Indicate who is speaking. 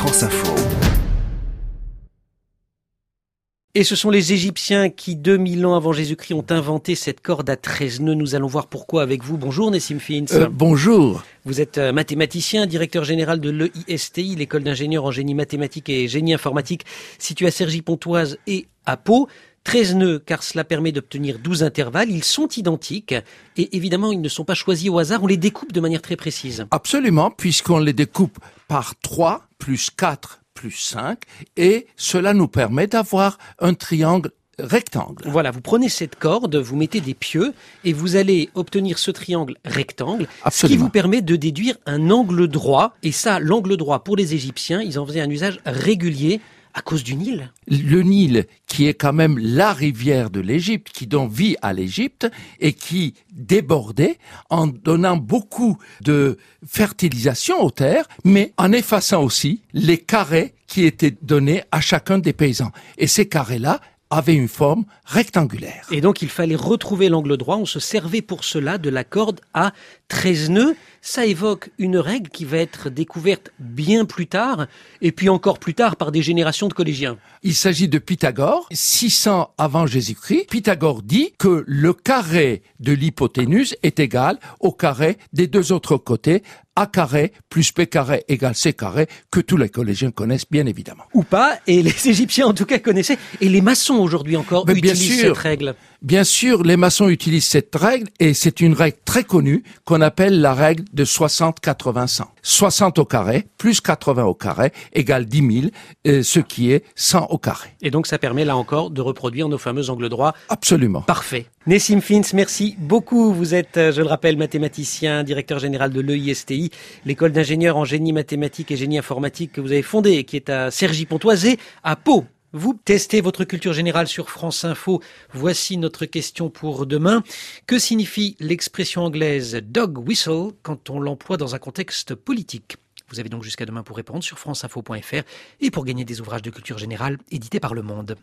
Speaker 1: France Info.
Speaker 2: Et ce sont les Égyptiens qui, 2000 ans avant Jésus-Christ, ont inventé cette corde à 13 nœuds. Nous allons voir pourquoi avec vous. Bonjour Nessim Fins.
Speaker 3: Bonjour.
Speaker 2: Vous êtes mathématicien, directeur général de l'EISTI, l'école d'ingénieurs en génie mathématique et génie informatique, située à Cergy-Pontoise et à Pau. 13 nœuds, car cela permet d'obtenir 12 intervalles. Ils sont identiques et évidemment, ils ne sont pas choisis au hasard. On les découpe de manière très précise.
Speaker 3: Absolument, puisqu'on les découpe par 3 plus 4 plus 5 et cela nous permet d'avoir un triangle rectangle.
Speaker 2: Voilà, vous prenez cette corde, vous mettez des pieux et vous allez obtenir ce triangle rectangle,
Speaker 3: Absolument.
Speaker 2: Ce qui vous permet de déduire un angle droit. Et ça, l'angle droit pour les Égyptiens, ils en faisaient un usage régulier à cause du Nil.
Speaker 3: Le Nil, qui est quand même la rivière de l'Égypte, qui donne vie à l'Égypte et qui débordait en donnant beaucoup de fertilisation aux terres, mais en effaçant aussi les carrés qui étaient donnés à chacun des paysans. Et ces carrés-là avaient une forme rectangulaire.
Speaker 2: Et donc, il fallait retrouver l'angle droit. On se servait pour cela de la corde à 13 nœuds. Ça évoque une règle qui va être découverte bien plus tard, et puis encore plus tard par des générations de collégiens.
Speaker 3: Il s'agit de Pythagore, 600 avant Jésus-Christ. Pythagore dit que le carré de l'hypoténuse est égal au carré des deux autres côtés, A carré plus B carré égale C carré, que tous les collégiens connaissent bien évidemment.
Speaker 2: Ou pas, et les Égyptiens en tout cas connaissaient, et les maçons aujourd'hui encore utilisent cette règle.
Speaker 3: Bien sûr, les maçons utilisent cette règle, et c'est une règle très connue qu'on appelle la règle de 60-80-100. 60 au carré plus 80 au carré égale 10 000, ce qui est 100 au carré.
Speaker 2: Et donc ça permet là encore de reproduire nos fameux angles droits.
Speaker 3: Absolument.
Speaker 2: Parfait. Nessim Fins, merci beaucoup. Vous êtes, je le rappelle, mathématicien, directeur général de l'EISTI, l'école d'ingénieurs en génie mathématique et génie informatique que vous avez fondée et qui est à Cergy-Pontoise et à Pau. Vous testez votre culture générale sur France Info. Voici notre question pour demain. Que signifie l'expression anglaise dog whistle quand on l'emploie dans un contexte politique ? Vous avez donc jusqu'à demain pour répondre sur franceinfo.fr et pour gagner des ouvrages de culture générale édités par Le Monde.